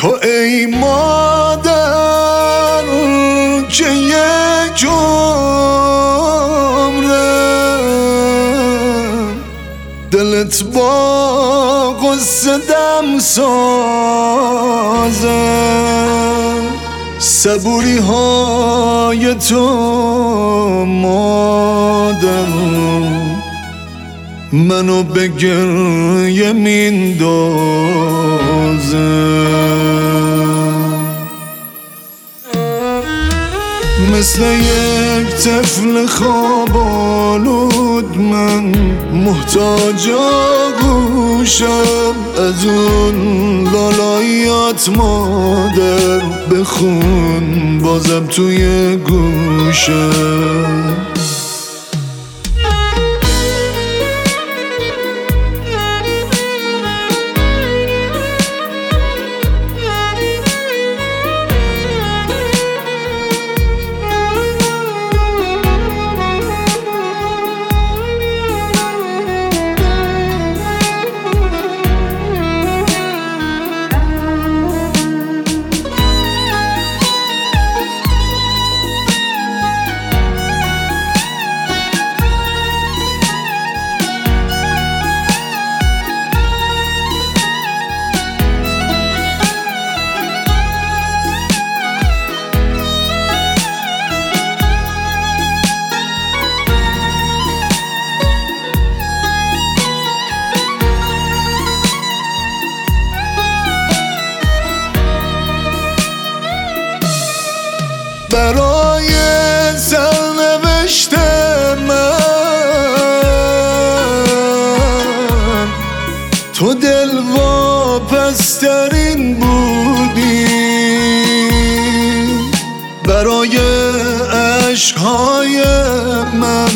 تو ای مادر که یک عمره دلت با قصه دم سازه، صبوری های تو مادر منو به گریه میندازه. مثل یک طفل خواب آلود من محتاج آغوشم، از اون لالایات مادر بخون بازم توی گوشم. برای سرنوشت من تو دلواپس‌ترین بودی، برای عشق‌های من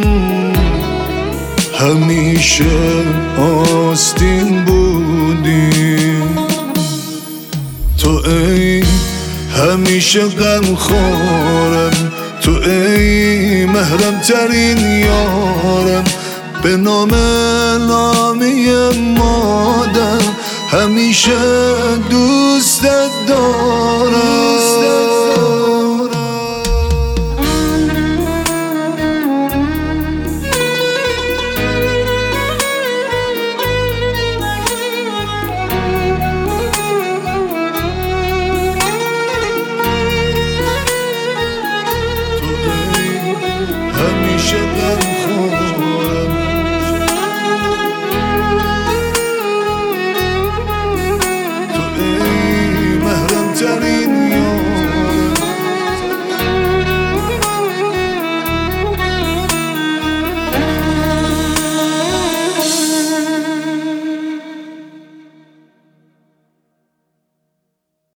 همیشه آستین بودی. تو ای همیشه غمخوارم، تو ای محرم ترین یارم، به نام نامی مادر همیشه دوستت دارم.